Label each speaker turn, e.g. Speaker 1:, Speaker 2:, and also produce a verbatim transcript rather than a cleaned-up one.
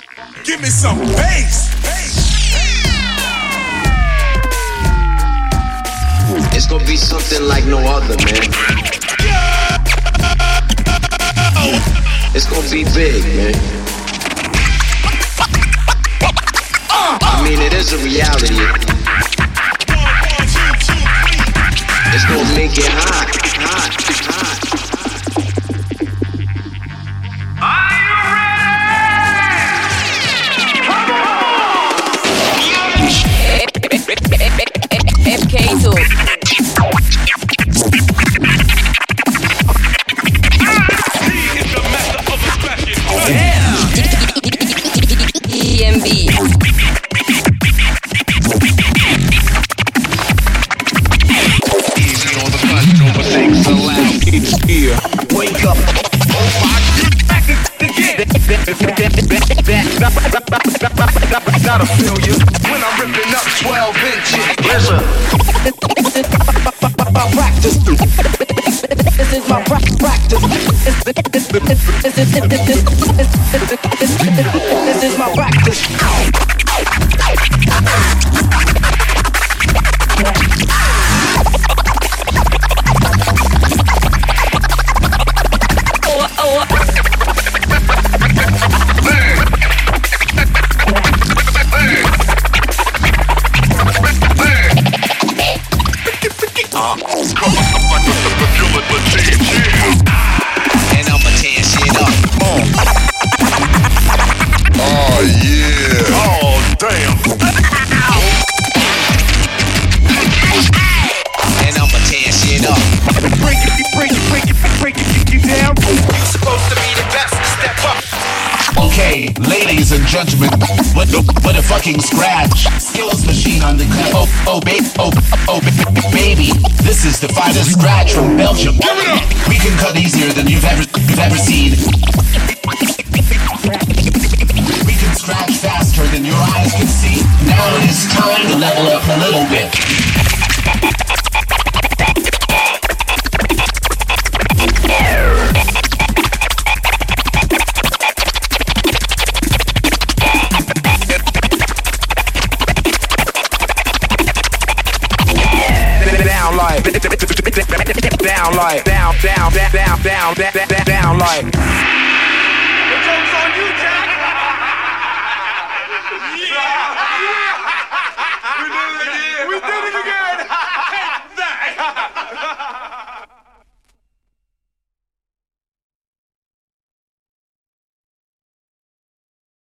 Speaker 1: Give me some bass.
Speaker 2: It's gonna be something like no other, man. It's gonna be big, man. I mean, it is a reality. It's gonna make it hot, hot, hot.
Speaker 3: F K two. D M V.
Speaker 4: Easy on the button, overthink so loud. Here, wake up. Oh my God. Gotta feel you when I'm ripping up twelve inches. Listen.
Speaker 5: My practice. This is my practice. This is my practice.
Speaker 4: And I'ma tear shit up.
Speaker 1: Oh yeah.
Speaker 4: Oh damn. And I'ma tear shit up. Break it, break it, break it, break it, you down. You supposed to be the best. Step up.
Speaker 6: Okay, ladies and gentlemen, what the, what a fucking scratch. Skills machine on the cut. Oh, oh, baby, oh, oh, ba- baby. This is the finest scratch from Belgium.
Speaker 1: Give it up.
Speaker 6: We can cut easier than you've ever, you've ever seen. We can scratch faster than your eyes can see. Now it is time to level up a little bit.
Speaker 4: Down like, down like, down, down, down, down, down, down, down, down like. The joke's on you, Jack. Yeah.